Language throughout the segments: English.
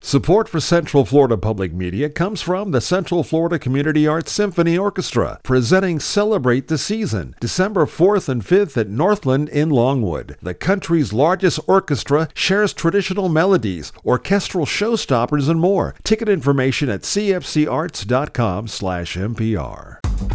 Support for Central Florida Public Media comes from the Central Florida Community Arts Symphony Orchestra, presenting Celebrate the Season, December 4th and 5th at Northland in Longwood. The country's largest orchestra shares traditional melodies, orchestral showstoppers, and more. Ticket information at cfcarts.com/NPR.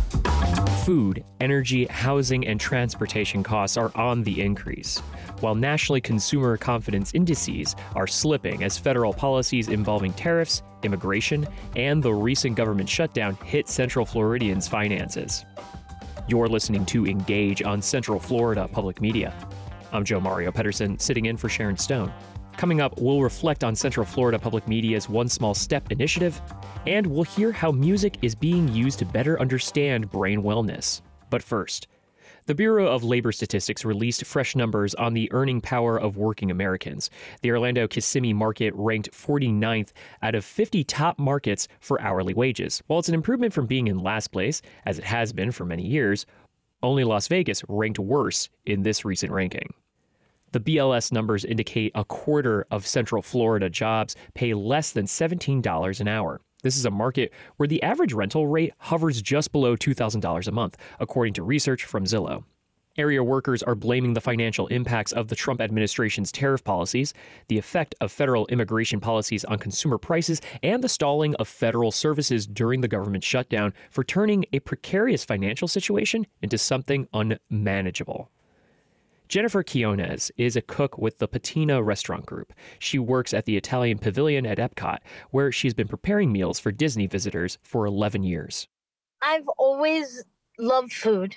Food, energy, housing, and transportation costs are on the increase, while nationally consumer confidence indices are slipping as federal policies involving tariffs, immigration, and the recent government shutdown hit Central Floridians' finances. You're listening to Engage on Central Florida Public Media. I'm Joe Mario Pedersen, sitting in for Sharon Stone. Coming up, we'll reflect on Central Florida Public Media's One Small Step initiative, and we'll hear how music is being used to better understand brain wellness. But first, the Bureau of Labor Statistics released fresh numbers on the earning power of working Americans. The Orlando Kissimmee market ranked 49th out of 50 top markets for hourly wages. While it's an improvement from being in last place, as it has been for many years, only Las Vegas ranked worse in this recent ranking. The BLS numbers indicate a quarter of Central Florida jobs pay less than $17 an hour. This is a market where the average rental rate hovers just below $2,000 a month, according to research from Zillow. Area workers are blaming the financial impacts of the Trump administration's tariff policies, the effect of federal immigration policies on consumer prices, and the stalling of federal services during the government shutdown for turning a precarious financial situation into something unmanageable. Jennifer Quiones is a cook with the Patina Restaurant Group. She works at the Italian Pavilion at Epcot, where she's been preparing meals for Disney visitors for 11 years. I've always loved food.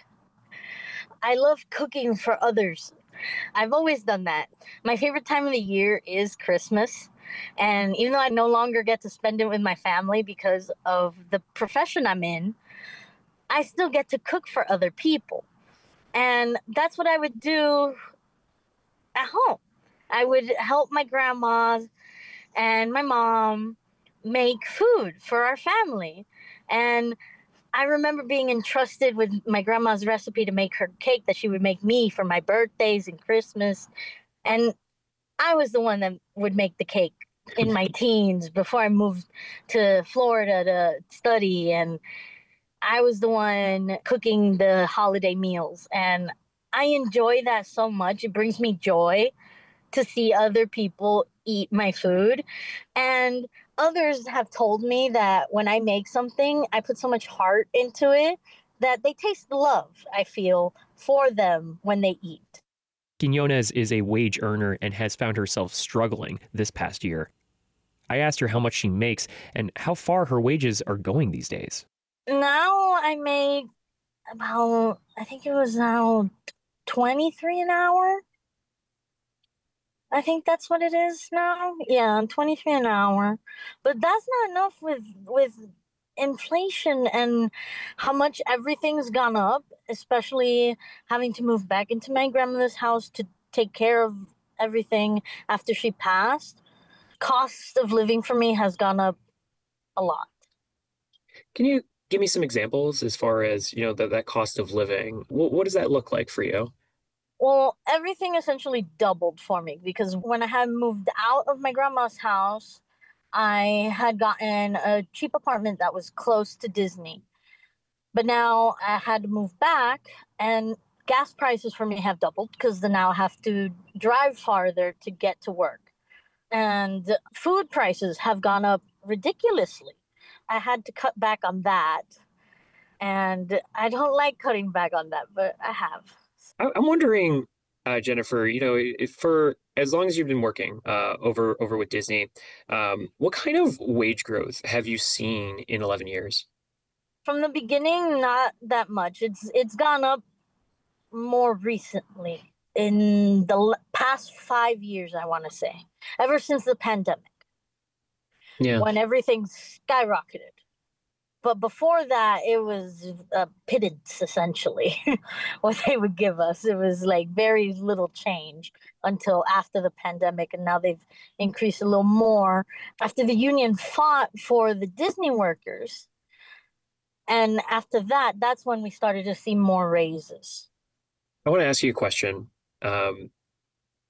I love cooking for others. I've always done that. My favorite time of the year is Christmas. And even though I no longer get to spend it with my family because of the profession I'm in, I still get to cook for other people. And that's what I would do at home. I would help my grandma and my mom make food for our family. And I remember being entrusted with my grandma's recipe to make her cake that she would make me for my birthdays and Christmas. And I was the one that would make the cake in my teens before I moved to Florida to study. And I was the one cooking the holiday meals, and I enjoy that so much. It brings me joy to see other people eat my food. And others have told me that when I make something, I put so much heart into it that they taste the love I feel for them when they eat. Quinones is a wage earner and has found herself struggling this past year. I asked her how much she makes and how far her wages are going these days. Now I make about, I think it was now 23 an hour. I think that's what it is now. Yeah, 23 an hour. But that's not enough with inflation and how much everything's gone up, especially having to move back into my grandmother's house to take care of everything after she passed. Cost of living for me has gone up a lot. Can you give me some examples as far as, that cost of living? What does that look like for you? Well, everything essentially doubled for me because when I had moved out of my grandma's house, I had gotten a cheap apartment that was close to Disney. But now I had to move back, and gas prices for me have doubled because now I have to drive farther to get to work. And food prices have gone up ridiculously. I had to cut back on that. And I don't like cutting back on that, but I have. I'm wondering, Jennifer, if for as long as you've been working over with Disney, what kind of wage growth have you seen in 11 years? From the beginning, not that much. It's gone up more recently in the past 5 years, I want to say, ever since the pandemic. Yeah. When everything skyrocketed. But before that, it was a pittance, essentially, what they would give us. It was like very little change until after the pandemic. And now they've increased a little more. After the union fought for the Disney workers. And after that, that's when we started to see more raises. I want to ask you a question.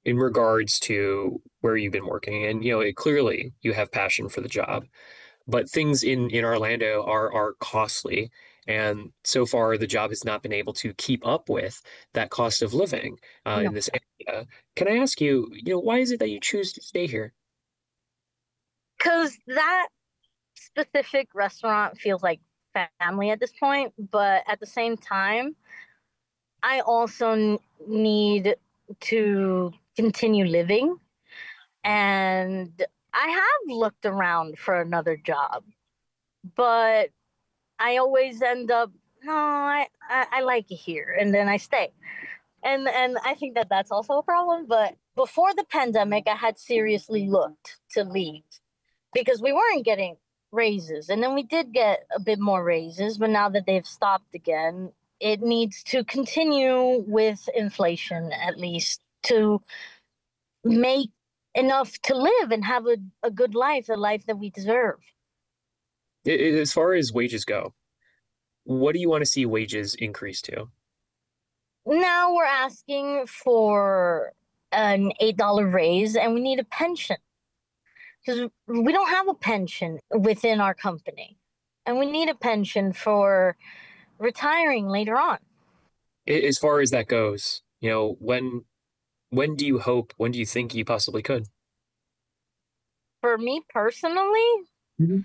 in regards to where you've been working. And, clearly you have passion for the job, but things in Orlando are costly. And so far, the job has not been able to keep up with that cost of living in No, this area. Can I ask you, why is it that you choose to stay here? because that specific restaurant feels like family at this point, but at the same time, I also need to continue living. And I have looked around for another job, but I always end up, no, I like it here. And then I stay. And I think that that's also a problem. But before the pandemic, I had seriously looked to leave because we weren't getting raises. And then we did get a bit more raises, but now that they've stopped again, it needs to continue with inflation at least to make enough to live and have a good life, a life that we deserve. As far as wages go, what do you want to see wages increase to? Now we're asking for an $8 raise and we need a pension because we don't have a pension within our company and we need a pension for retiring later on. As far as that goes, when do you hope, when do you think you possibly could? For me personally, Mhm.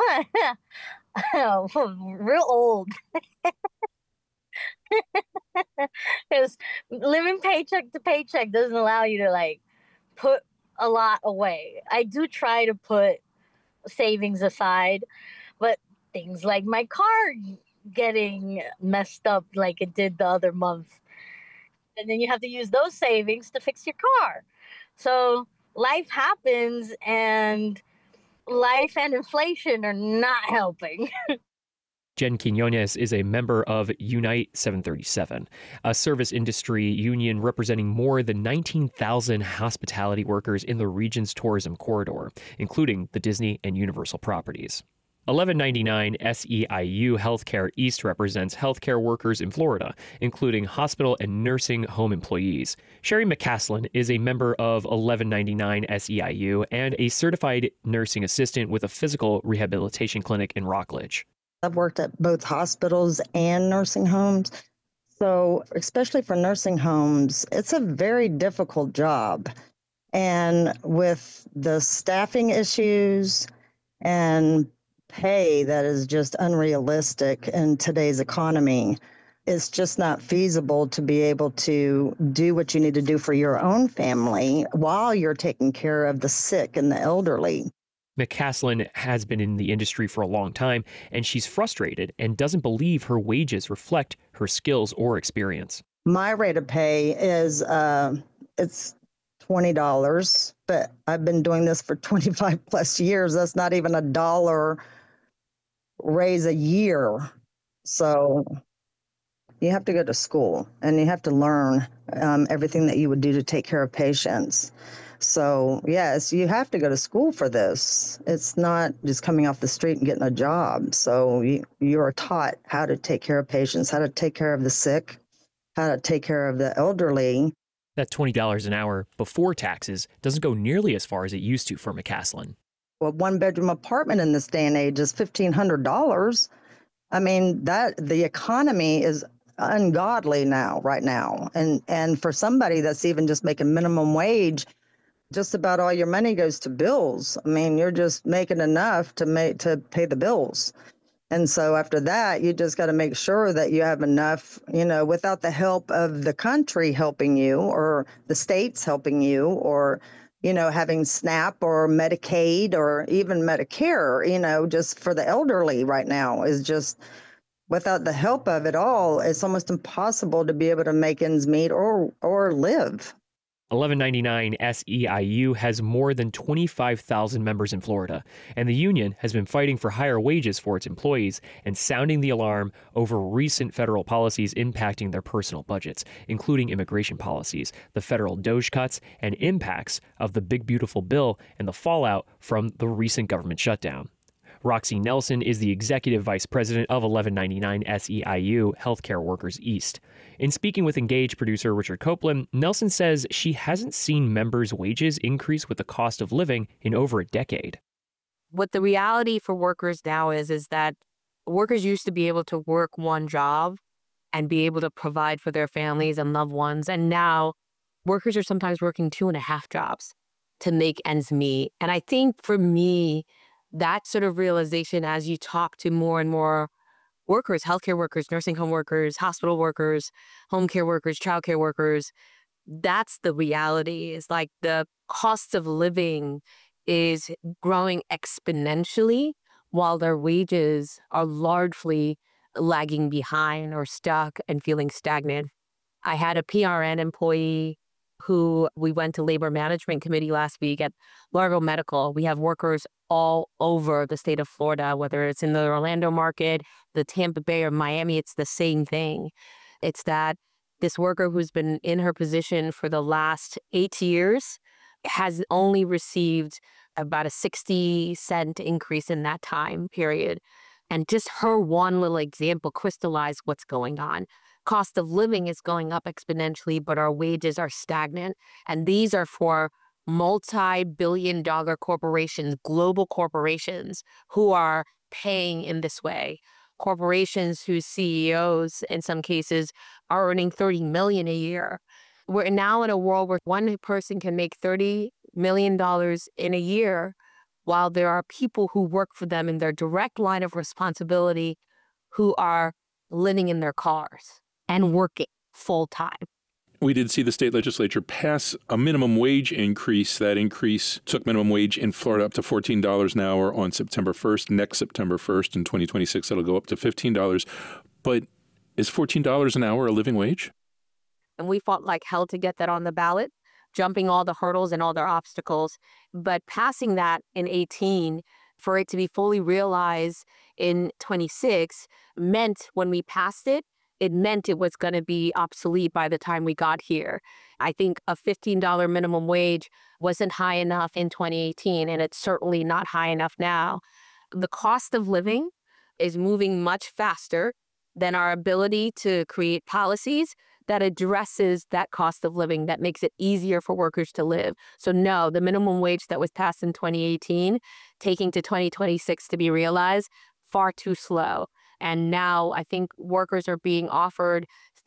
real old because living paycheck to paycheck doesn't allow you to like put a lot away. I do try to put savings aside, but things like my car getting messed up like it did the other month. And then you have to use those savings to fix your car. So life happens and life and inflation are not helping. Jen Quinones is a member of Unite 737, a service industry union representing more than 19,000 hospitality workers in the region's tourism corridor, including the Disney and Universal properties. 1199 SEIU Healthcare East represents healthcare workers in Florida, including hospital and nursing home employees. Sherry McCaslin is a member of 1199 SEIU and a certified nursing assistant with a physical rehabilitation clinic in Rockledge. I've worked at both hospitals and nursing homes. So, especially for nursing homes, it's a very difficult job. And with the staffing issues and pay that is just unrealistic in today's economy, it's just not feasible to be able to do what you need to do for your own family while you're taking care of the sick and the elderly. McCaslin has been in the industry for a long time, and she's frustrated and doesn't believe her wages reflect her skills or experience. My rate of pay is it's $20, but I've been doing this for 25 plus years. That's not even $1 raise a year. So you have to go to school and you have to learn everything that you would do to take care of patients. So, yes, you have to go to school for this. It's not just coming off the street and getting a job. So you are taught how to take care of patients, how to take care of the sick, how to take care of the elderly. That $20 an hour before taxes doesn't go nearly as far as it used to for McCaslin. Well, one-bedroom apartment in this day and age is $1,500. I mean, the economy is ungodly right now. And for somebody that's even just making minimum wage, just about all your money goes to bills. I mean, you're just making enough to pay the bills. And so after that, you just got to make sure that you have enough, without the help of the country helping you or the states helping you or, having SNAP or Medicaid or even Medicare, just for the elderly right now is just without the help of it all, it's almost impossible to be able to make ends meet or live. 1199 SEIU has more than 25,000 members in Florida, and the union has been fighting for higher wages for its employees and sounding the alarm over recent federal policies impacting their personal budgets, including immigration policies, the federal DOGE cuts, and impacts of the Big Beautiful Bill and the fallout from the recent government shutdown. Roxy Nelson is the executive vice president of 1199 SEIU, Healthcare Workers East. In speaking with Engage producer Richard Copeland, Nelson says she hasn't seen members' wages increase with the cost of living in over a decade. What the reality for workers now is that workers used to be able to work one job and be able to provide for their families and loved ones. And now workers are sometimes working 2.5 jobs to make ends meet. And I think for me, that sort of realization as you talk to more and more workers, healthcare workers, nursing home workers, hospital workers, home care workers, childcare workers, that's the reality. Is like the cost of living is growing exponentially while their wages are largely lagging behind or stuck and feeling stagnant. I had a PRN employee who we went to labor management committee last week at Largo Medical. We have workers all over the state of Florida, whether it's in the Orlando market, the Tampa Bay or Miami, it's the same thing. It's that this worker who's been in her position for the last 8 years has only received about a 60-cent increase in that time period. And just her one little example crystallized what's going on. Cost of living is going up exponentially, but our wages are stagnant. And these are for multi-billion-dollar corporations, global corporations who are paying in this way. Corporations whose CEOs, in some cases, are earning $30 million a year. We're now in a world where one person can make $30 million in a year, while there are people who work for them in their direct line of responsibility who are living in their cars and working full time. We did see the state legislature pass a minimum wage increase. That increase took minimum wage in Florida up to $14 an hour on September 1st. Next September 1st in 2026, it'll go up to $15. But is $14 an hour a living wage? And we fought like hell to get that on the ballot, jumping all the hurdles and all their obstacles. But passing that in 18, for it to be fully realized in 26, meant when we passed it, it meant it was going to be obsolete by the time we got here. I think a $15 minimum wage wasn't high enough in 2018, and it's certainly not high enough now. The cost of living is moving much faster than our ability to create policies that addresses that cost of living, that makes it easier for workers to live. So no, the minimum wage that was passed in 2018, taking to 2026 to be realized, far too slow. And now I think workers are being offered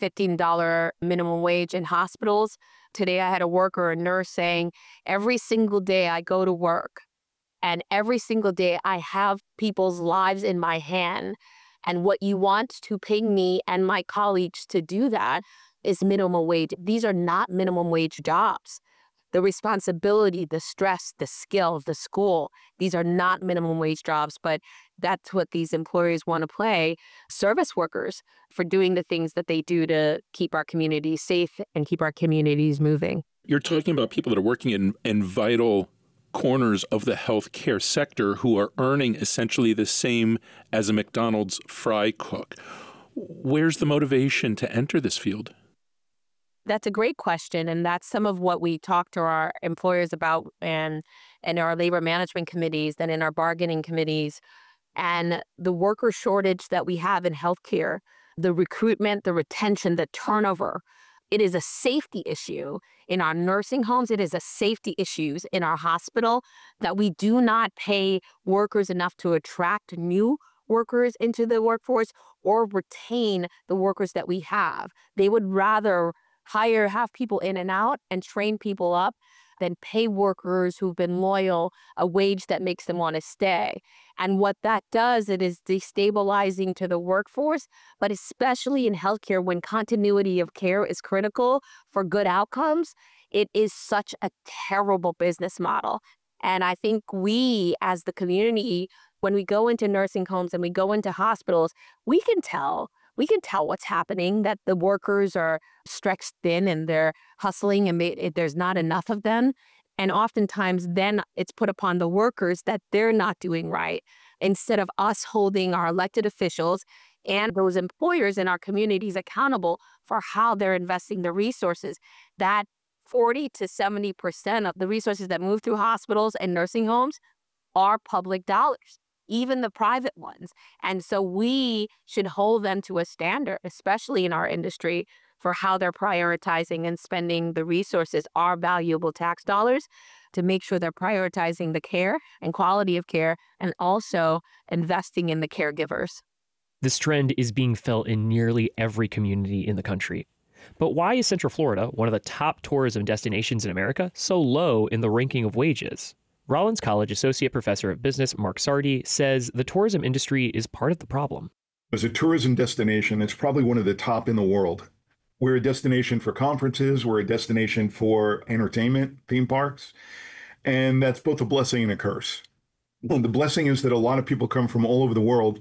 $15 minimum wage in hospitals. Today I had a worker, a nurse, saying, every single day I go to work and every single day I have people's lives in my hand. And what you want to pay me and my colleagues to do that is minimum wage. These are not minimum wage jobs. The responsibility, the stress, the skill, the school, these are not minimum wage jobs, but that's what these employers want to play service workers for doing the things that they do to keep our communities safe and keep our communities moving. You're talking about people that are working in vital corners of the healthcare sector who are earning essentially the same as a McDonald's fry cook. Where's the motivation to enter this field? That's a great question. And that's some of what we talk to our employers about and our labor management committees and in our bargaining committees. And the worker shortage that we have in healthcare, the recruitment, the retention, the turnover, it is a safety issue in our nursing homes. It is a safety issue in our hospital that we do not pay workers enough to attract new workers into the workforce or retain the workers that we have. They would rather have people in and out and train people up than pay workers who've been loyal a wage that makes them want to stay. And what that does, it is destabilizing to the workforce, but especially in healthcare when continuity of care is critical for good outcomes, it is such a terrible business model. And I think we as the community, when we go into nursing homes and we go into hospitals, we can tell what's happening, that the workers are stretched thin and they're hustling and there's not enough of them. And oftentimes then it's put upon the workers that they're not doing right, instead of us holding our elected officials and those employers in our communities accountable for how they're investing the resources. That 40 to 70% of the resources that move through hospitals and nursing homes are public dollars. even the private ones. And so we should hold them to a standard, especially in our industry, for how they're prioritizing and spending the resources, our valuable tax dollars, to make sure they're prioritizing the care and quality of care and also investing in the caregivers. This trend is being felt in nearly every community in the country. But why is Central Florida, one of the top tourism destinations in America, so low in the ranking of wages? Rollins College Associate Professor of Business Mark Sardi says the tourism industry is part of the problem. As a tourism destination, it's probably one of the top in the world. We're a destination for conferences, we're a destination for entertainment, theme parks, and that's both a blessing and a curse. Well, the blessing is that a lot of people come from all over the world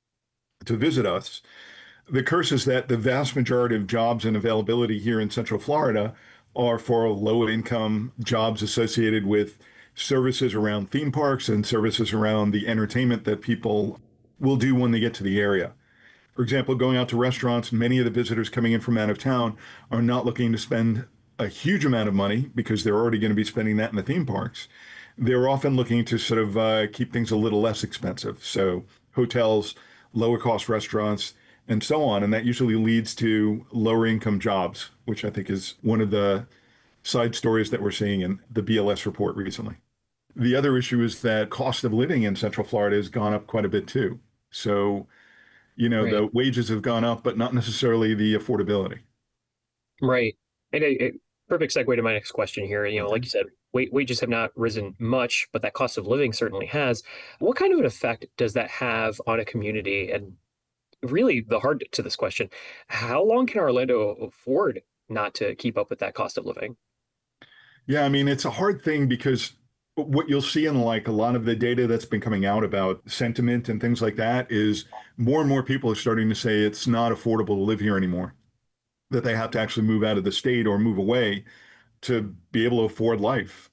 to visit us. The curse is that the vast majority of jobs and availability here in Central Florida are for low-income jobs associated with services around theme parks and services around the entertainment that people will do when they get to the area. For example, going out to restaurants, many of the visitors coming in from out of town are not looking to spend a huge amount of money because they're already going to be spending that in the theme parks. They're often looking to sort of keep things a little less expensive. So hotels, lower cost restaurants, and so on. And that usually leads to lower income jobs, which I think is one of the side stories that we're seeing in the BLS report recently. The other issue is that cost of living in Central Florida has gone up quite a bit too. So, Right. the wages have gone up, but not necessarily the affordability. Right. And a perfect segue to my next question here. Like you said, wages have not risen much, but that cost of living certainly has. What kind of an effect does that have on a community? And really, the heart to this question, how long can Orlando afford not to keep up with that cost of living? Yeah, I mean, it's a hard thing because what you'll see in like a lot of the data that's been coming out about sentiment and things like that is more and more people are starting to say it's not affordable to live here anymore, that they have to actually move out of the state or move away to be able to afford life.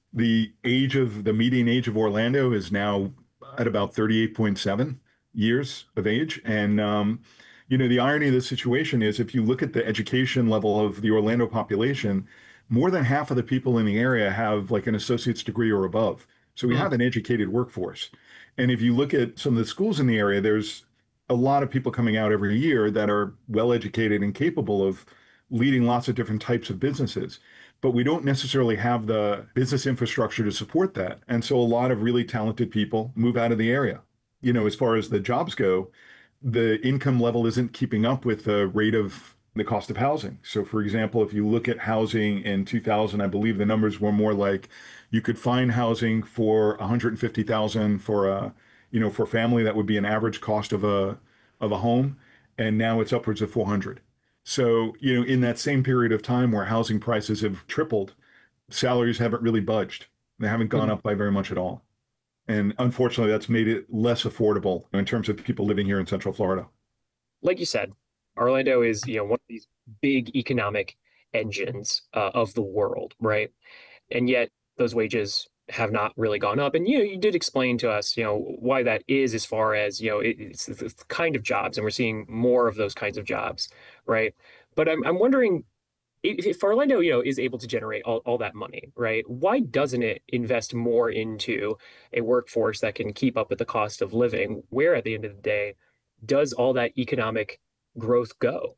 The median age of Orlando is now at about 38.7 years of age. And, the irony of the situation is if you look at the education level of the Orlando population, more than half of the people in the area have like an associate's degree or above. So we have an educated workforce. And if you look at some of the schools in the area, there's a lot of people coming out every year that are well educated and capable of leading lots of different types of businesses. But we don't necessarily have the business infrastructure to support that. And so a lot of really talented people move out of the area. As far as the jobs go, the income level isn't keeping up with the rate of the cost of housing. So for example, if you look at housing in 2000, I believe the numbers were more like you could find housing for 150,000 for for a family. That would be an average cost of a home. And now it's upwards of 400. So, in that same period of time where housing prices have tripled, salaries haven't really budged. They haven't gone up by very much at all. And unfortunately, that's made it less affordable in terms of people living here in Central Florida. Like you said, Orlando is, one of these big economic engines of the world, right? And yet those wages have not really gone up. And, you did explain to us, why that is as far as, it's the kind of jobs, and we're seeing more of those kinds of jobs, right? But I'm wondering if Orlando, is able to generate all that money, right? Why doesn't it invest more into a workforce that can keep up with the cost of living? Where at the end of the day, does all that economic growth go?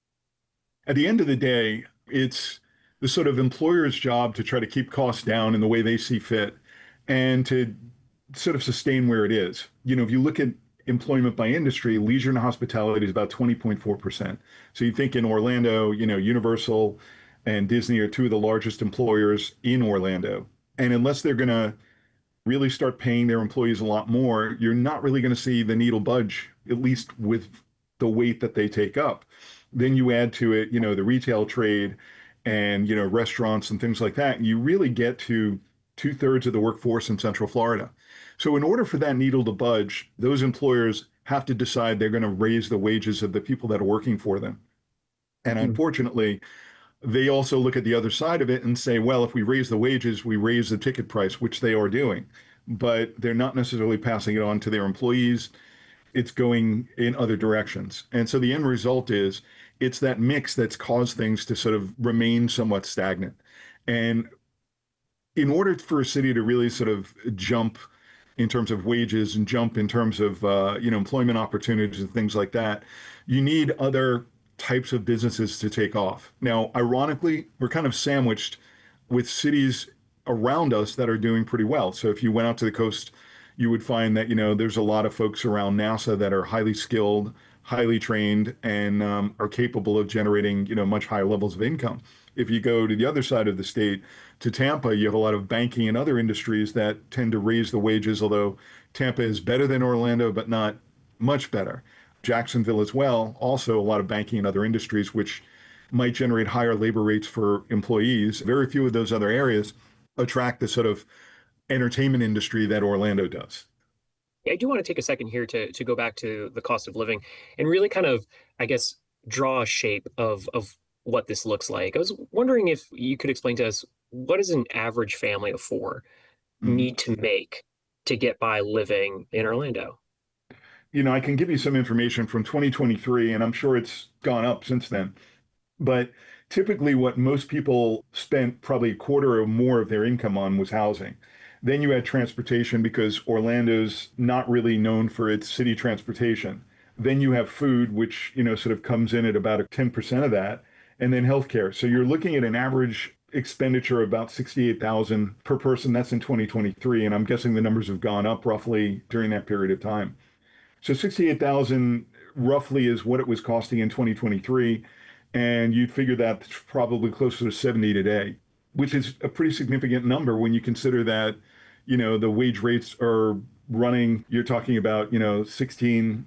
At the end of the day, it's the sort of employer's job to try to keep costs down in the way they see fit and to sort of sustain where it is. If you look at employment by industry, leisure and hospitality is about 20.4%. So you think in Orlando, Universal and Disney are two of the largest employers in Orlando. And unless they're going to really start paying their employees a lot more, you're not really going to see the needle budge, at least with the weight that they take up. Then you add to it, the retail trade and, restaurants and things like that. And you really get to 2/3 of the workforce in Central Florida. So in order for that needle to budge, those employers have to decide they're going to raise the wages of the people that are working for them. And unfortunately, they also look at the other side of it and say, well, if we raise the wages, we raise the ticket price, which they are doing. But they're not necessarily passing it on to their employees. It's going in other directions. And so the end result is it's that mix that's caused things to sort of remain somewhat stagnant. And in order for a city to really sort of jump in terms of wages and jump in terms of employment opportunities and things like that, you need other types of businesses to take off. Now, ironically, we're kind of sandwiched with cities around us that are doing pretty well. So if you went out to the coast, you would find that, there's a lot of folks around NASA that are highly skilled, highly trained, and are capable of generating, much higher levels of income. If you go to the other side of the state, to Tampa, you have a lot of banking and other industries that tend to raise the wages, although Tampa is better than Orlando, but not much better. Jacksonville as well, also a lot of banking and other industries, which might generate higher labor rates for employees. Very few of those other areas attract the sort of entertainment industry that Orlando does. I do want to take a second here to go back to the cost of living and really kind of, I guess, draw a shape of what this looks like. I was wondering if you could explain to us, what does an average family of four need to make to get by living in Orlando? I can give you some information from 2023, and I'm sure it's gone up since then. But typically what most people spent probably a quarter or more of their income on was housing. Then you had transportation, because Orlando's not really known for its city transportation. Then you have food, which, sort of comes in at about 10% of that, and then healthcare. So you're looking at an average expenditure of about $68,000 per person. That's in 2023, and I'm guessing the numbers have gone up roughly during that period of time. So $68,000 roughly is what it was costing in 2023, and you'd figure that's probably closer to 70 today, which is a pretty significant number when you consider that, the wage rates are running, you're talking about, $16,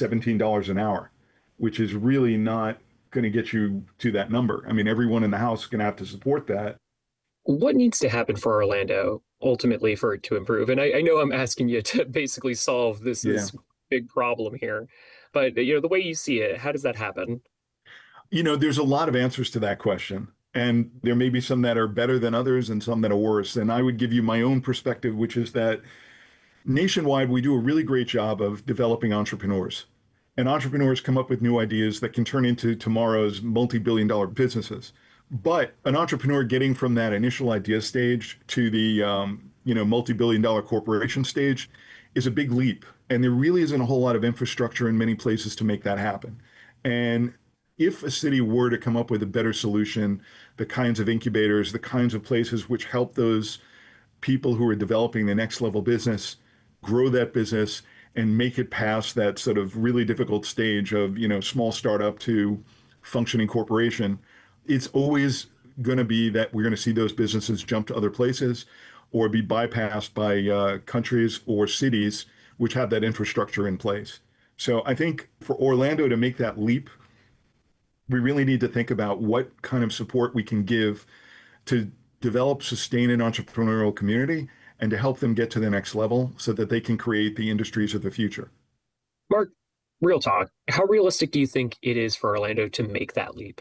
$17 an hour, which is really not going to get you to that number. I mean, everyone in the house is going to have to support that. What needs to happen for Orlando ultimately for it to improve? And I know I'm asking you to basically solve this big problem here, but the way you see it, how does that happen? There's a lot of answers to that question. And there may be some that are better than others and some that are worse. And I would give you my own perspective, which is that nationwide, we do a really great job of developing entrepreneurs. And entrepreneurs come up with new ideas that can turn into tomorrow's multi-billion-dollar businesses. But an entrepreneur getting from that initial idea stage to the multi-billion-dollar corporation stage is a big leap. And there really isn't a whole lot of infrastructure in many places to make that happen. And if a city were to come up with a better solution, the kinds of incubators, the kinds of places which help those people who are developing the next level business grow that business and make it past that sort of really difficult stage of, small startup to functioning corporation, it's always going to be that we're going to see those businesses jump to other places or be bypassed by countries or cities which have that infrastructure in place. So I think for Orlando to make that leap, we really need to think about what kind of support we can give to develop, sustain an entrepreneurial community and to help them get to the next level so that they can create the industries of the future. Mark, real talk, how realistic do you think it is for Orlando to make that leap?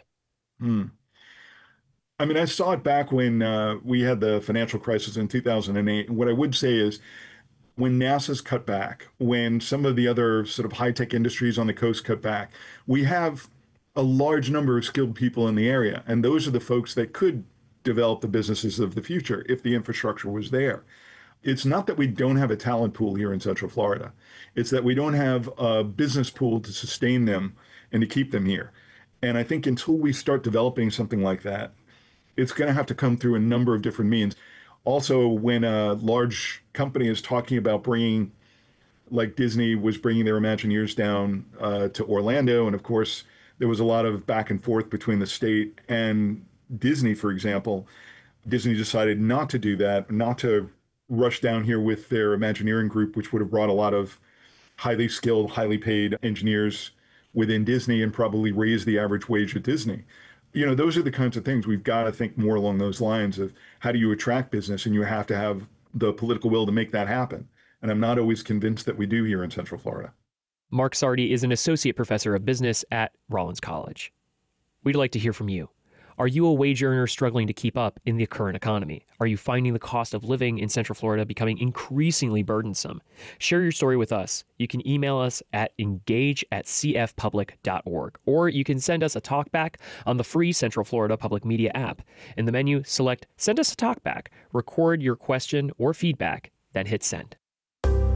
I mean, I saw it back when we had the financial crisis in 2008. And what I would say is when NASA's cut back, when some of the other sort of high-tech industries on the coast cut back, we have a large number of skilled people in the area. And those are the folks that could develop the businesses of the future if the infrastructure was there. It's not that we don't have a talent pool here in Central Florida. It's that we don't have a business pool to sustain them and to keep them here. And I think until we start developing something like that, it's going to have to come through a number of different means. Also, when a large company is talking about bringing, like Disney was bringing their Imagineers down to Orlando, and of course, there was a lot of back and forth between the state and Disney, for example. Disney decided not to do that, not to rush down here with their Imagineering group, which would have brought a lot of highly skilled, highly paid engineers within Disney and probably raised the average wage at Disney. Those are the kinds of things we've got to think more along those lines of how do you attract business, and you have to have the political will to make that happen. And I'm not always convinced that we do here in Central Florida. Mark Sardi is an associate professor of business at Rollins College. We'd like to hear from you. Are you a wage earner struggling to keep up in the current economy? Are you finding the cost of living in Central Florida becoming increasingly burdensome? Share your story with us. You can email us at engage@cfpublic.org, or you can send us a talkback on the free Central Florida Public Media app. In the menu, select Send Us a Talkback, record your question or feedback, then hit send.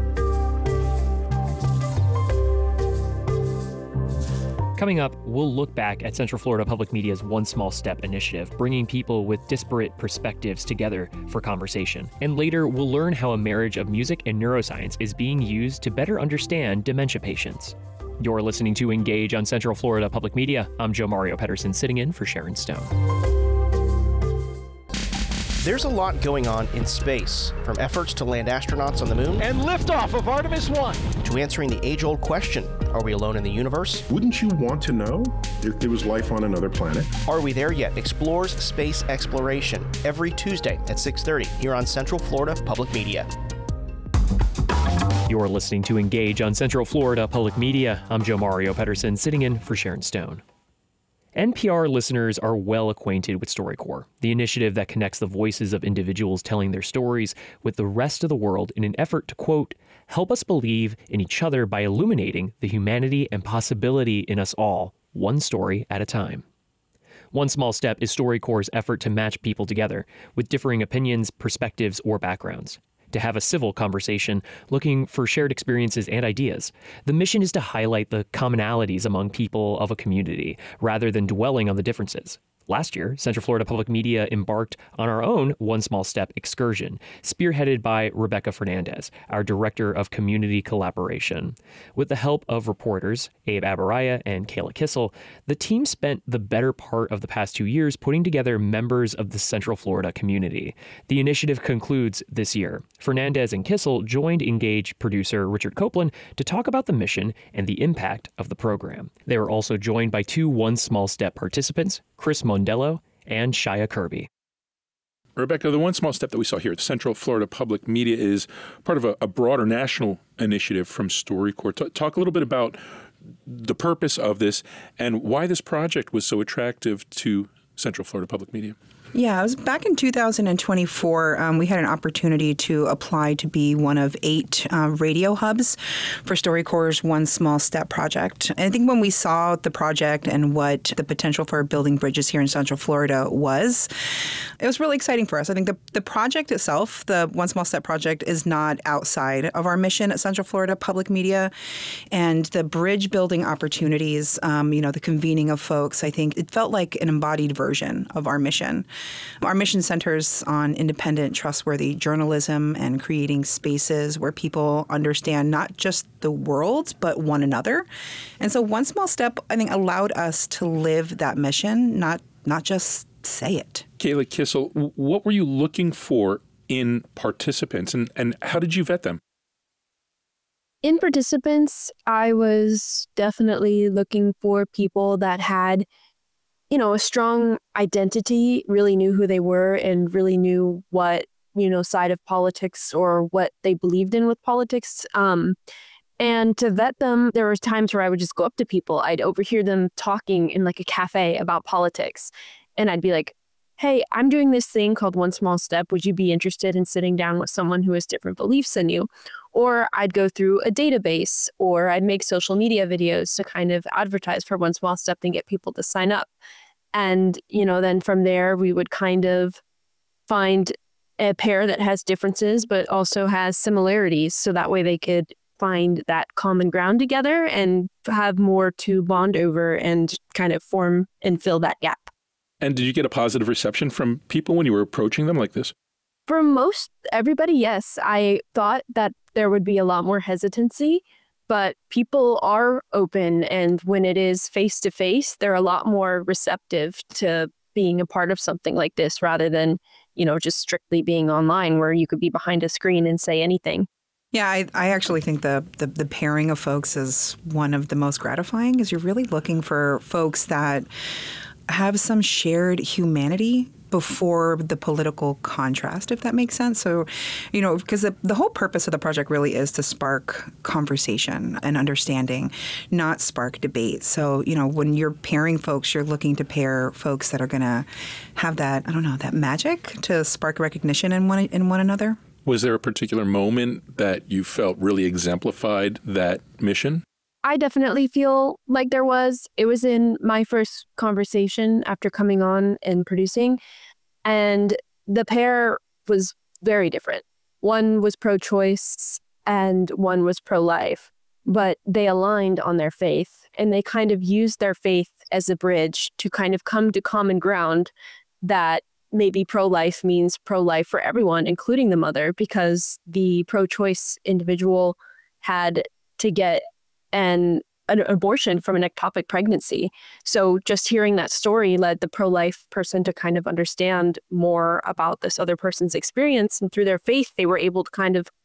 Coming up, we'll look back at Central Florida Public Media's One Small Step initiative, bringing people with disparate perspectives together for conversation. And later, we'll learn how a marriage of music and neuroscience is being used to better understand dementia patients. You're listening to Engage on Central Florida Public Media. I'm Joe Mario Pedersen, sitting in for Sharon Stone. There's a lot going on in space, from efforts to land astronauts on the moon and liftoff of Artemis 1 to answering the age-old question, are we alone in the universe? Wouldn't you want to know if there was life on another planet? Are we there yet? Explores space exploration every Tuesday at 6:30 here on Central Florida Public Media. You're listening to Engage on Central Florida Public Media. I'm Joe Mario Pedersen, sitting in for Sharon Stone. NPR listeners are well acquainted with StoryCorps, the initiative that connects the voices of individuals telling their stories with the rest of the world in an effort to, quote, help us believe in each other by illuminating the humanity and possibility in us all, one story at a time. One Small Step is StoryCorps' effort to match people together with differing opinions, perspectives, or backgrounds, to have a civil conversation looking for shared experiences and ideas. The mission is to highlight the commonalities among people of a community rather than dwelling on the differences. Last year, Central Florida Public Media embarked on our own One Small Step excursion, spearheaded by Rebecca Fernandez, our Director of Community Collaboration. With the help of reporters Abe Abaraya and Kayla Kissel, the team spent the better part of the past 2 years putting together members of the Central Florida community. The initiative concludes this year. Fernandez and Kissel joined Engage producer Richard Copeland to talk about the mission and the impact of the program. They were also joined by two One Small Step participants, Chris Mondello and Shia Kirby. Rebecca, the One Small Step that we saw here at Central Florida Public Media is part of a broader national initiative from StoryCorps. Talk a little bit about the purpose of this and why this project was so attractive to Central Florida Public Media. Yeah, it was back in 2024. We had an opportunity to apply to be one of 8 radio hubs for StoryCorps' One Small Step project. And I think when we saw the project and what the potential for building bridges here in Central Florida was, it was really exciting for us. I think the project itself, the One Small Step project, is not outside of our mission at Central Florida Public Media. And the bridge building opportunities, the convening of folks, I think it felt like an embodied version of our mission. Our mission centers on independent, trustworthy journalism and creating spaces where people understand not just the world, but one another. And so One Small Step, I think, allowed us to live that mission, not just say it. Kayla Kissel, what were you looking for in participants and how did you vet them? In participants, I was definitely looking for people that had a strong identity, really knew who they were and really knew what, side of politics or what they believed in with politics. And to vet them, there was times where I would just go up to people. I'd overhear them talking in like a cafe about politics. And I'd be like, hey, I'm doing this thing called One Small Step. Would you be interested in sitting down with someone who has different beliefs than you? Or I'd go through a database, or I'd make social media videos to kind of advertise for One Small Step and get people to sign up. And, then from there, we would kind of find a pair that has differences, but also has similarities. So that way they could find that common ground together and have more to bond over and kind of form and fill that gap. And did you get a positive reception from people when you were approaching them like this? For most everybody, yes. I thought that there would be a lot more hesitancy, but people are open. And when it is face to face, they're a lot more receptive to being a part of something like this rather than, just strictly being online where you could be behind a screen and say anything. Yeah, I actually think the pairing of folks is one of the most gratifying because you're really looking for folks that have some shared humanity before the political contrast, if that makes sense. So, because the whole purpose of the project really is to spark conversation and understanding, not spark debate. So, when you're pairing folks, you're looking to pair folks that are going to have that magic to spark recognition in one another. Was there a particular moment that you felt really exemplified that mission? I definitely feel like there was. It was in my first conversation after coming on and producing, and the pair was very different. One was pro-choice and one was pro-life. but they aligned on their faith, and they kind of used their faith as a bridge to kind of come to common ground that maybe pro-life means pro-life for everyone, including the mother, because the pro-choice individual had to get an abortion from an ectopic pregnancy. So just hearing that story led the pro-life person to kind of understand more about this other person's experience. And through their faith, they were able to kind of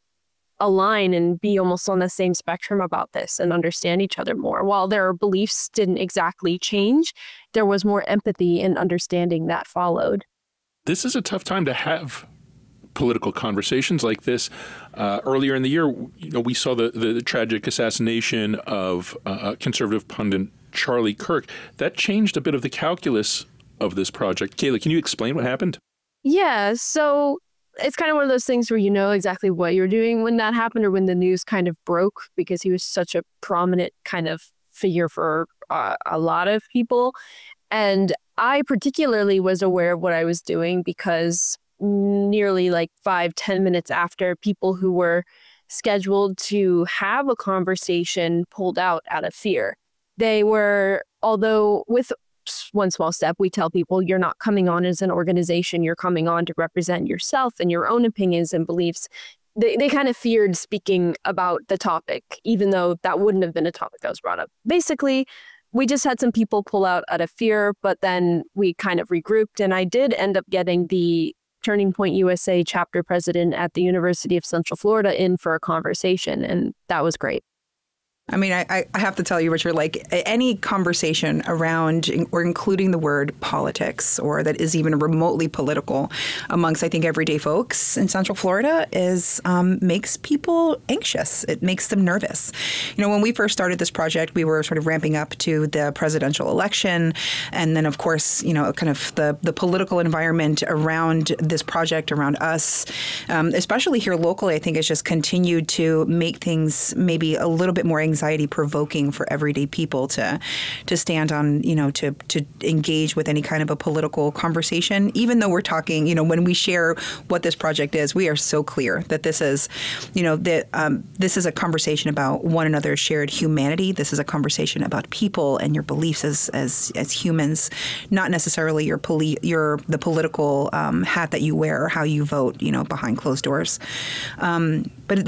align and be almost on the same spectrum about this and understand each other more. While their beliefs didn't exactly change, there was more empathy and understanding that followed. This is a tough time to have political conversations like this. Earlier in the year, we saw the tragic assassination of conservative pundit Charlie Kirk. That changed a bit of the calculus of this project. Kayla, can you explain what happened? Yeah, so it's kind of one of those things where you know exactly what you're doing when that happened, or when the news kind of broke, because he was such a prominent kind of figure for a lot of people. And I particularly was aware of what I was doing because nearly like 5-10 minutes after, people who were scheduled to have a conversation pulled out of fear. They were, although with One Small Step, we tell people you're not coming on as an organization, you're coming on to represent yourself and your own opinions and beliefs. They kind of feared speaking about the topic, even though that wouldn't have been a topic that was brought up. Basically, we just had some people pull out of fear, but then we kind of regrouped, and I did end up getting the Turning Point USA chapter president at the University of Central Florida in for a conversation, and that was great. I mean, I have to tell you, Richard, like any conversation around or including the word politics, or that is even remotely political amongst, I think, everyday folks in Central Florida is makes people anxious. It makes them nervous. When we first started this project, we were sort of ramping up to the presidential election. And then, of course, kind of the political environment around this project, around us, especially here locally, I think has just continued to make things maybe a little bit more anxiety provoking for everyday people to stand on, to engage with any kind of a political conversation. Even though we're talking, when we share what this project is, we are so clear that this is, this is a conversation about one another's shared humanity. This is a conversation about people and your beliefs as humans, not necessarily the political hat that you wear or how you vote, behind closed doors. But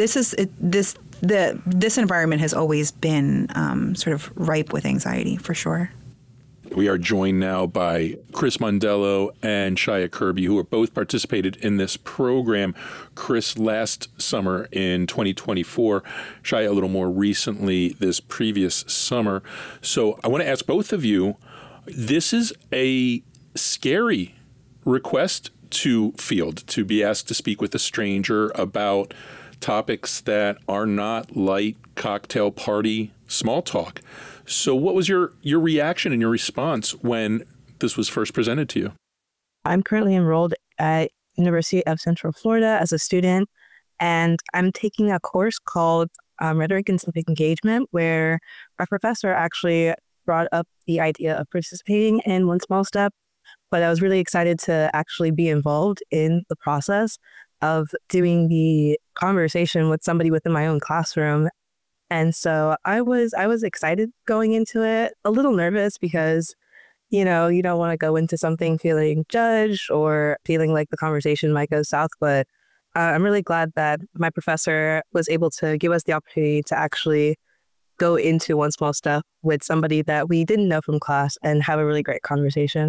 this environment has always been sort of ripe with anxiety, for sure. We are joined now by Chris Mondello and Shia Kirby, who have both participated in this program. Chris last summer in 2024, Shia a little more recently this previous summer. So I want to ask both of you, this is a scary request to field, to be asked to speak with a stranger about topics that are not light cocktail party small talk. So what was your reaction and your response when this was first presented to you? I'm currently enrolled at University of Central Florida as a student, and I'm taking a course called Rhetoric and Civic Engagement, where our professor actually brought up the idea of participating in One Small Step. But I was really excited to actually be involved in the process of doing the conversation with somebody within my own classroom. And so I was excited going into it, a little nervous because, you don't want to go into something feeling judged or feeling like the conversation might go south. But I'm really glad that my professor was able to give us the opportunity to actually go into One Small Step with somebody that we didn't know from class and have a really great conversation.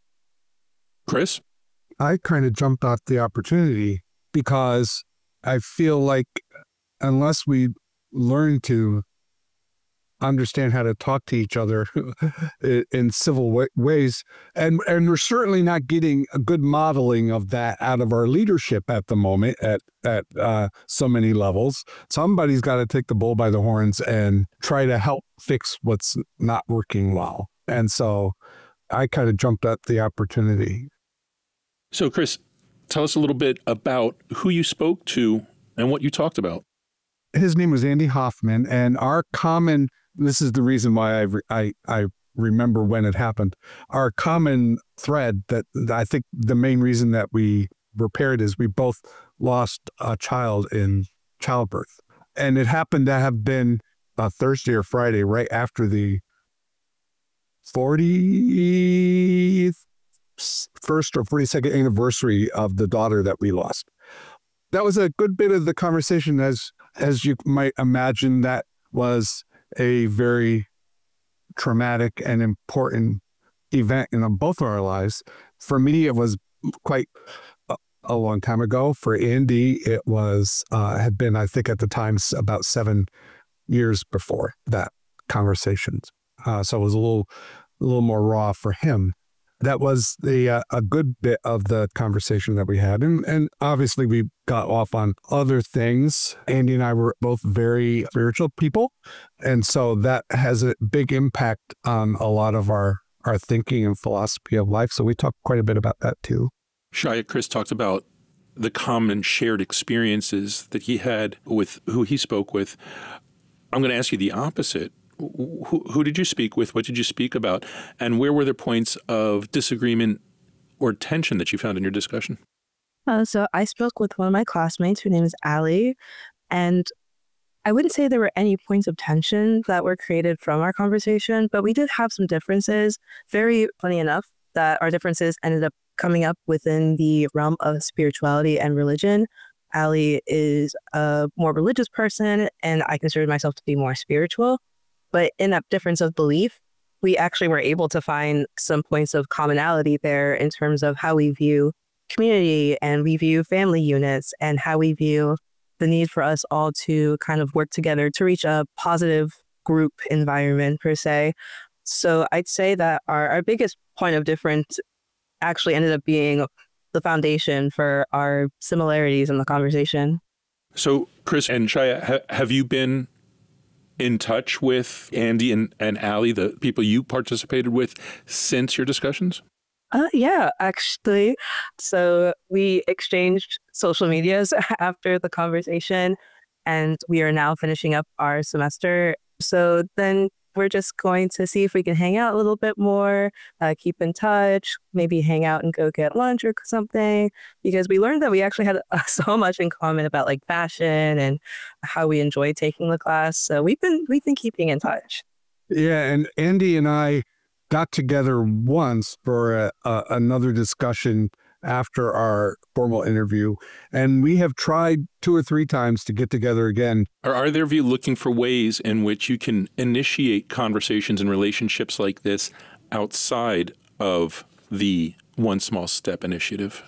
Chris? I kind of jumped at the opportunity because I feel like unless we learn to understand how to talk to each other in civil ways, and we're certainly not getting a good modeling of that out of our leadership at the moment at so many levels. Somebody's got to take the bull by the horns and try to help fix what's not working well. And so I kind of jumped at the opportunity. So Chris, tell us a little bit about who you spoke to and what you talked about. His name was Andy Hoffman, and this is the reason why I remember when it happened. Our common thread that I think the main reason that we were paired is we both lost a child in childbirth. And it happened to have been Thursday or Friday, right after the 41st or 42nd anniversary of the daughter that we lost. That was a good bit of the conversation. As you might imagine, that was a very traumatic and important event in both of our lives. For me, it was quite a long time ago. For Andy, it was had been, I think, at the time about 7 years before that conversation. So it was a little more raw for him. That was a good bit of the conversation that we had. And obviously we got off on other things. Andy and I were both very spiritual people. And so that has a big impact on a lot of our thinking and philosophy of life. So we talked quite a bit about that too. Shia, Chris talked about the common shared experiences that he had with who he spoke with. I'm going to ask you the opposite. Who did you speak with? What did you speak about? And where were there points of disagreement or tension that you found in your discussion? So I spoke with one of my classmates, her name is Allie, and I wouldn't say there were any points of tension that were created from our conversation, but we did have some differences. Very funny enough that our differences ended up coming up within the realm of spirituality and religion. Allie is a more religious person, and I consider myself to be more spiritual. But in that difference of belief, we actually were able to find some points of commonality there in terms of how we view community and we view family units and how we view the need for us all to kind of work together to reach a positive group environment per se. So I'd say that our biggest point of difference actually ended up being the foundation for our similarities in the conversation. So Chris and Shia, have you been in touch with Andy and Allie, the people you participated with, since your discussions? Yeah, actually. So we exchanged social medias after the conversation, and we are now finishing up our semester. So then we're just going to see if we can hang out a little bit more, keep in touch, maybe hang out and go get lunch or something, because we learned that we actually had so much in common about like fashion and how we enjoy taking the class. So we've been keeping in touch. Yeah, and Andy and I got together once for another discussion after our formal interview, and we have tried 2 or 3 times to get together again. Are either of you looking for ways in which you can initiate conversations and relationships like this outside of the One Small Step initiative?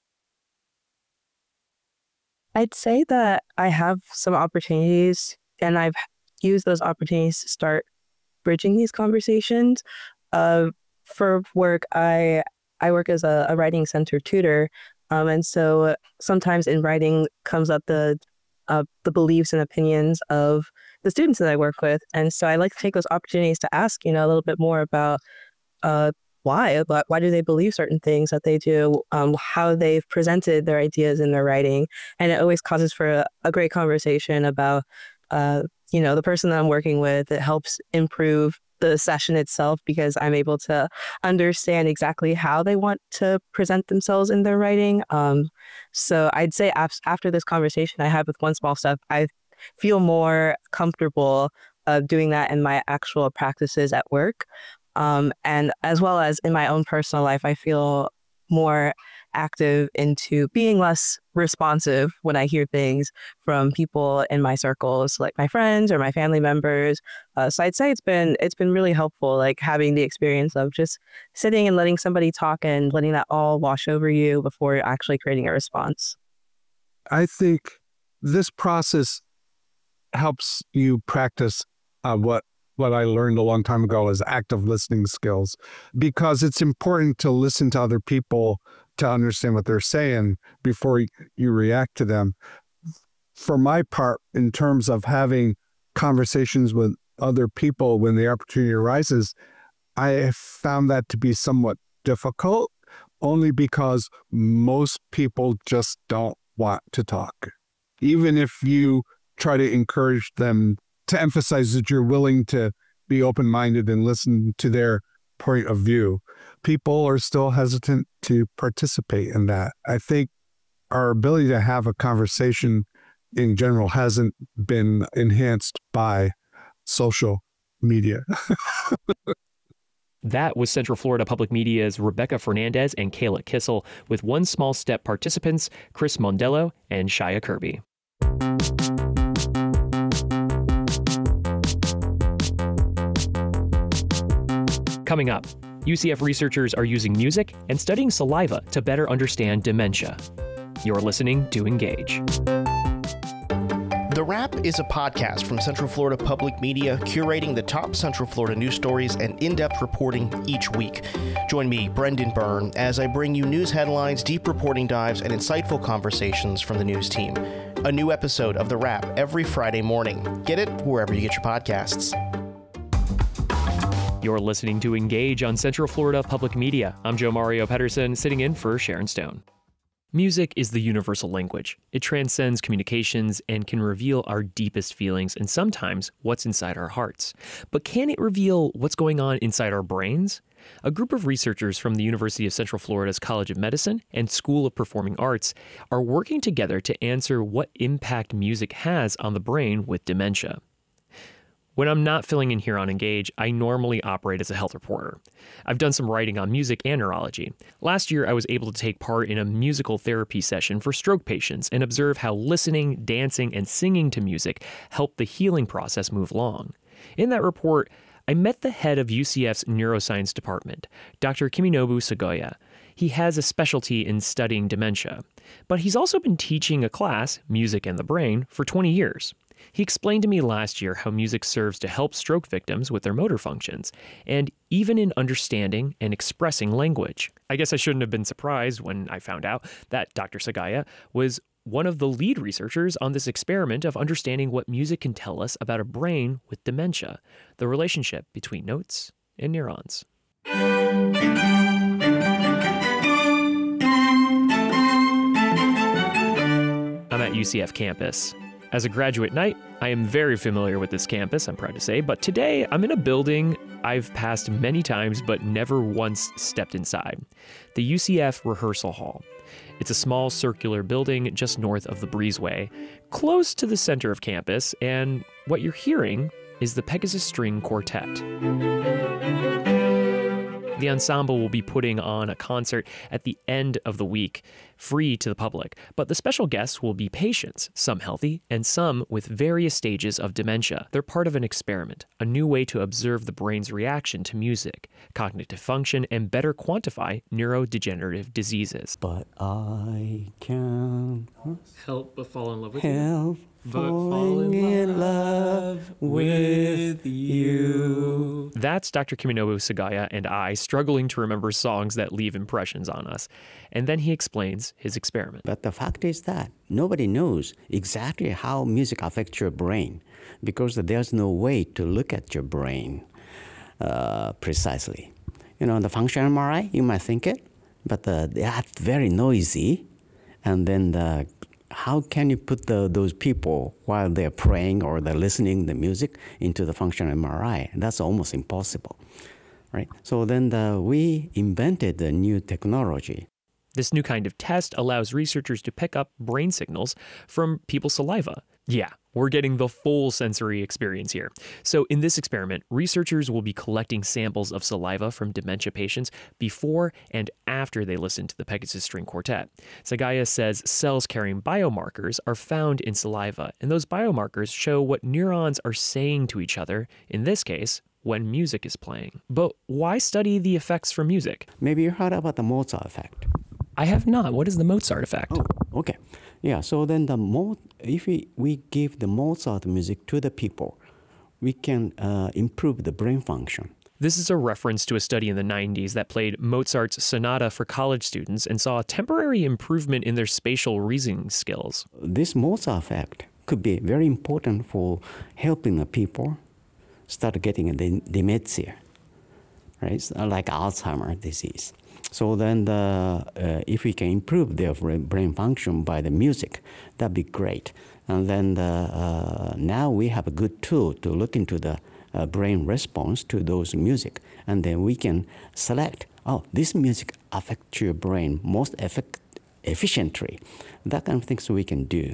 I'd say that I have some opportunities, and I've used those opportunities to start bridging these conversations. For work, I work as a writing center tutor, and so sometimes in writing comes up the beliefs and opinions of the students that I work with, and so I like to take those opportunities to ask, a little bit more about why do they believe certain things that they do, how they've presented their ideas in their writing, and it always causes for a great conversation about the person that I'm working with. It helps improve the session itself because I'm able to understand exactly how they want to present themselves in their writing. So I'd say after this conversation I had with One Small Step, I feel more comfortable doing that in my actual practices at work. And as well as in my own personal life, I feel more active into being less responsive when I hear things from people in my circles, like my friends or my family members. So I'd say it's been really helpful, like having the experience of just sitting and letting somebody talk and letting that all wash over you before actually creating a response. I think this process helps you practice what I learned a long time ago is active listening skills, because it's important to listen to other people to understand what they're saying before you react to them. For my part, in terms of having conversations with other people when the opportunity arises, I have found that to be somewhat difficult, only because most people just don't want to talk. Even if you try to encourage them to emphasize that you're willing to be open-minded and listen to their point of view, people are still hesitant to participate in that. I think our ability to have a conversation in general hasn't been enhanced by social media. That was Central Florida Public Media's Rebecca Fernandez and Kayla Kissel with One Small Step participants Chris Mondello and Shia Kirby. Coming up, UCF researchers are using music and studying saliva to better understand dementia. You're listening to Engage. The Wrap is a podcast from Central Florida Public Media, curating the top Central Florida news stories and in-depth reporting each week. Join me, Brendan Byrne, as I bring you news headlines, deep reporting dives, and insightful conversations from the news team. A new episode of The Wrap every Friday morning. Get it wherever you get your podcasts. You're listening to Engage on Central Florida Public Media. I'm Joe Mario Pedersen, sitting in for Sharon Stone. Music is the universal language. It transcends communications and can reveal our deepest feelings and sometimes what's inside our hearts. But can it reveal what's going on inside our brains? A group of researchers from the University of Central Florida's College of Medicine and School of Performing Arts are working together to answer what impact music has on the brain with dementia. When I'm not filling in here on Engage, I normally operate as a health reporter. I've done some writing on music and neurology. Last year, I was able to take part in a musical therapy session for stroke patients and observe how listening, dancing, and singing to music help the healing process move along. In that report, I met the head of UCF's neuroscience department, Dr. Kiminobu Sagoya. He has a specialty in studying dementia, but he's also been teaching a class, Music and the Brain, for 20 years. He explained to me last year how music serves to help stroke victims with their motor functions, and even in understanding and expressing language. I guess I shouldn't have been surprised when I found out that Dr. Sagaya was one of the lead researchers on this experiment of understanding what music can tell us about a brain with dementia, the relationship between notes and neurons. I'm at UCF campus. As a graduate knight, I am very familiar with this campus, I'm proud to say, but today I'm in a building I've passed many times but never once stepped inside, the UCF Rehearsal Hall. It's a small circular building just north of the Breezeway, close to the center of campus, and what you're hearing is the Pegasus String Quartet. The ensemble will be putting on a concert at the end of the week, free to the public, but the special guests will be patients, some healthy and some with various stages of dementia. They're part of an experiment, a new way to observe the brain's reaction to music, cognitive function, and better quantify neurodegenerative diseases. But I can't help but fall in love with you. But falling in love with you. That's Dr. Kiminobu Sagaya and I struggling to remember songs that leave impressions on us. And then he explains his experiment. But the fact is that nobody knows exactly how music affects your brain because there's no way to look at your brain precisely. You know, the functional MRI, you might think it, but that's very noisy. And then how can you put those people while they're praying or they're listening to the music into the functional MRI? That's almost impossible, right? So then we invented a new technology. This new kind of test allows researchers to pick up brain signals from people's saliva. Yeah, we're getting the full sensory experience here. So in this experiment, researchers will be collecting samples of saliva from dementia patients before and after they listen to the Pegasus String Quartet. Sagaya says cells carrying biomarkers are found in saliva, and those biomarkers show what neurons are saying to each other, in this case, when music is playing. But why study the effects from music? Maybe you heard about the Mozart effect. I have not. What is the Mozart effect? Oh, okay. Yeah, so then if we give the Mozart music to the people, we can improve the brain function. This is a reference to a study in the 90s that played Mozart's Sonata for college students and saw a temporary improvement in their spatial reasoning skills. This Mozart effect could be very important for helping the people start getting dementia, right? Like Alzheimer's disease. So then if we can improve their brain function by the music, that'd be great. And then now we have a good tool to look into the brain response to those music. And then we can select, this music affects your brain most efficiently. That kind of things we can do.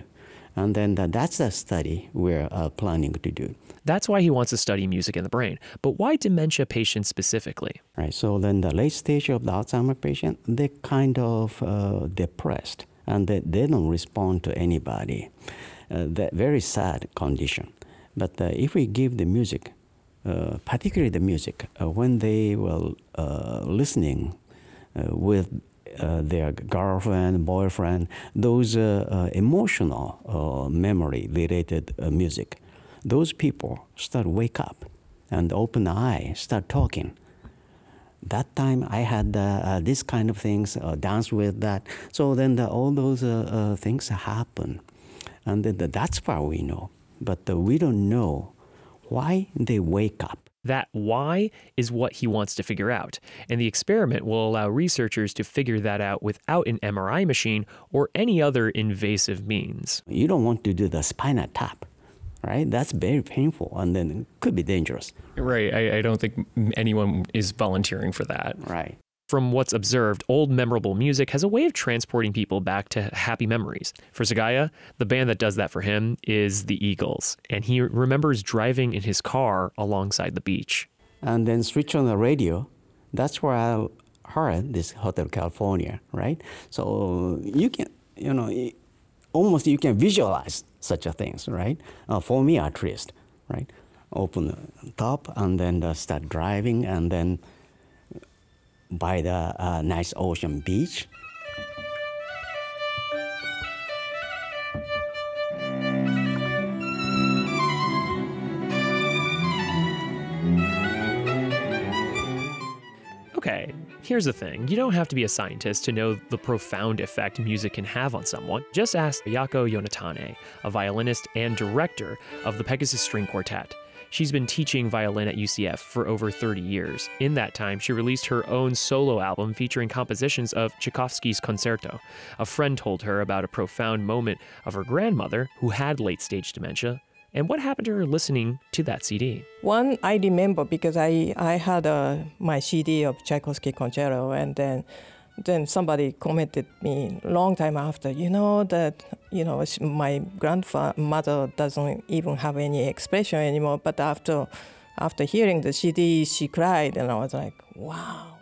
And then that's the study we're planning to do. That's why he wants to study music in the brain. But why dementia patients specifically? Right. So then the late stage of the Alzheimer's patient, they're kind of depressed, and they don't respond to anybody. That very sad condition. But if we give the music, particularly the music, when they were listening with their girlfriend, boyfriend, those emotional memory-related music, those people start wake up and open the eye, start talking. That time I had this kind of things, dance with that. So then all those things happen. And then that's far we know. But we don't know why they wake up. That why is what he wants to figure out. And the experiment will allow researchers to figure that out without an MRI machine or any other invasive means. You don't want to do the spinal tap, right? That's very painful and then it could be dangerous. Right. I don't think anyone is volunteering for that. Right. From what's observed, old memorable music has a way of transporting people back to happy memories. For Sugaya, the band that does that for him is the Eagles, and he remembers driving in his car alongside the beach. And then switch on the radio. That's where I heard this Hotel California, right? So you can, almost you can visualize such a things, right? For me at least, right? Open the top and then start driving and then by the nice ocean beach. Okay, here's the thing. You don't have to be a scientist to know the profound effect music can have on someone. Just ask Ayako Yonatane, a violinist and director of the Pegasus String Quartet. She's been teaching violin at UCF for over 30 years. In that time, she released her own solo album featuring compositions of Tchaikovsky's Concerto. A friend told her about a profound moment of her grandmother, who had late-stage dementia, and what happened to her listening to that CD. One I remember because I had my CD of Tchaikovsky Concerto, and then somebody commented me a long time after, my grandmother doesn't even have any expression anymore. But after hearing the CD, she cried, and I was like, wow.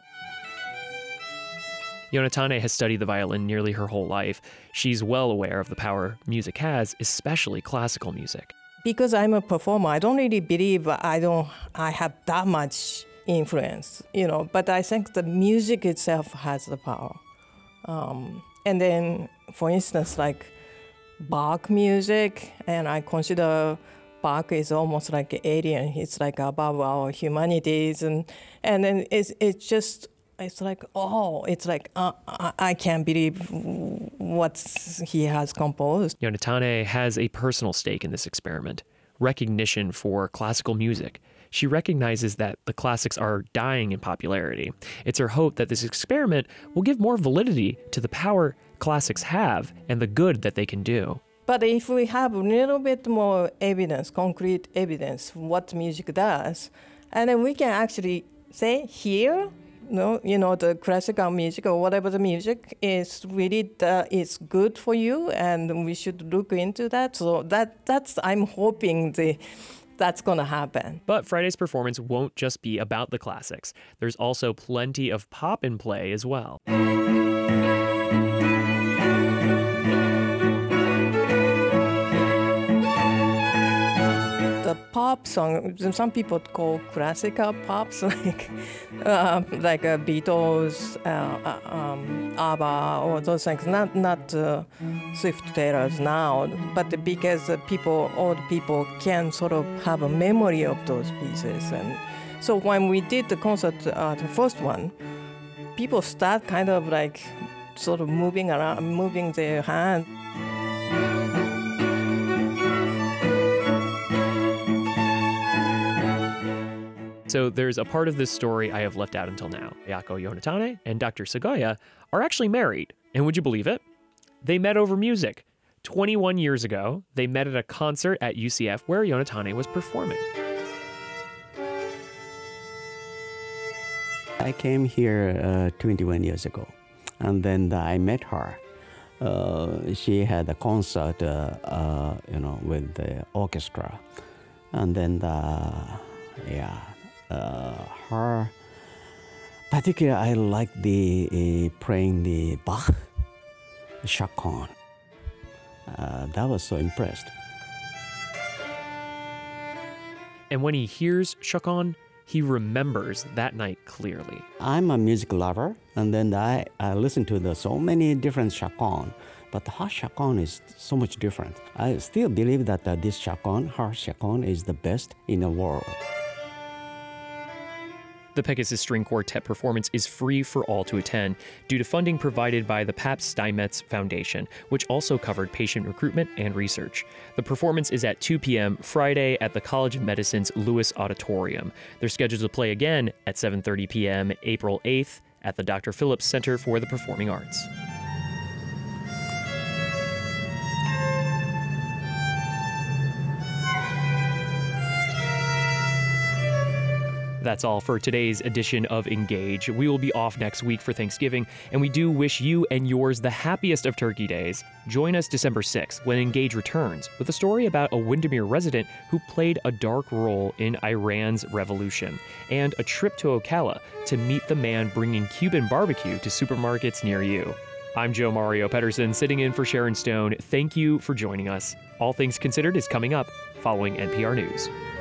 Yonatane has studied the violin nearly her whole life. She's well aware of the power music has, especially classical music. Because I'm a performer, I don't really believe I have that much influence, but I think the music itself has the power. And then, for instance, like Bach music, and I consider Bach is almost like an alien. It's like above our humanities, and then it's like, I can't believe what he has composed. Yonatane has a personal stake in this experiment, recognition for classical music. She recognizes that the classics are dying in popularity. It's her hope that this experiment will give more validity to the power classics have and the good that they can do. But if we have a little bit more evidence, concrete evidence, what music does, and then we can actually say here, the classical music or whatever the music is really is good for you, and we should look into that. So that's I'm hoping that's going to happen. But Friday's performance won't just be about the classics. There's also plenty of pop in play as well. The pop song, some people call classical pops, like Beatles, ABBA, or those things. Not Swift Taylors now, but because old people can sort of have a memory of those pieces. And so when we did the concert, the first one, people start kind of like sort of moving around, moving their hand. So there's a part of this story I have left out until now. Ayako Yonatane and Dr. Sugaya are actually married. And would you believe it? They met over music. 21 years ago, they met at a concert at UCF where Yonatane was performing. I came here 21 years ago, and then I met her. she had a concert, with the orchestra. And then, her particularly, I like the playing the Bach, Chaconne. That was so impressed. And when he hears Chaconne, he remembers that night clearly. I'm a music lover, and then I listen to so many different chaconne, but her chaconne is so much different. I still believe that this chaconne, her chaconne, is the best in the world. The Pegasus String Quartet performance is free for all to attend due to funding provided by the Pabst Steinmetz Foundation, which also covered patient recruitment and research. The performance is at 2 p.m. Friday at the College of Medicine's Lewis Auditorium. They're scheduled to play again at 7:30 p.m. April 8th at the Dr. Phillips Center for the Performing Arts. That's all for today's edition of Engage. We will be off next week for Thanksgiving, and we do wish you and yours the happiest of turkey days. Join us December 6th when Engage returns with a story about a Windermere resident who played a dark role in Iran's revolution, and a trip to Ocala to meet the man bringing Cuban barbecue to supermarkets near you. I'm Joe Mario Pedersen, sitting in for Sharon Stone. Thank you for joining us. All Things Considered is coming up following NPR News.